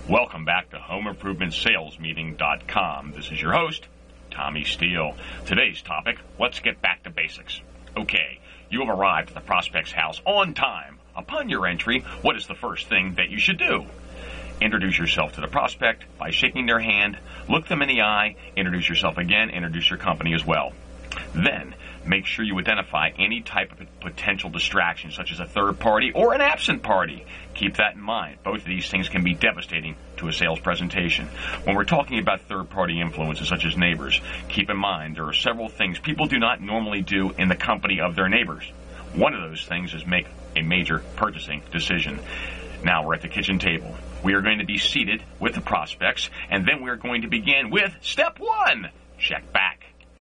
Welcome back to HomeImprovementSalesMeeting.com. This is your host, Tommy Steele. Today's topic, let's get back to basics. Okay, you have arrived at the prospect's house on time. Upon your entry, what is the first thing that you should do? Introduce yourself to the prospect by shaking their hand, look them in the eye, introduce yourself again, introduce your company as well. Then, make sure you identify any type of potential distraction, such as a third party or an absent party. Keep that in mind. Both of these things can be devastating to a sales presentation. When we're talking about third-party influences, such as neighbors, keep in mind there are several things people do not normally do in the company of their neighbors. One of those things is make a major purchasing decision. Now we're at the kitchen table. We are going to be seated with the prospects, and then we're going to begin with step one. Check back.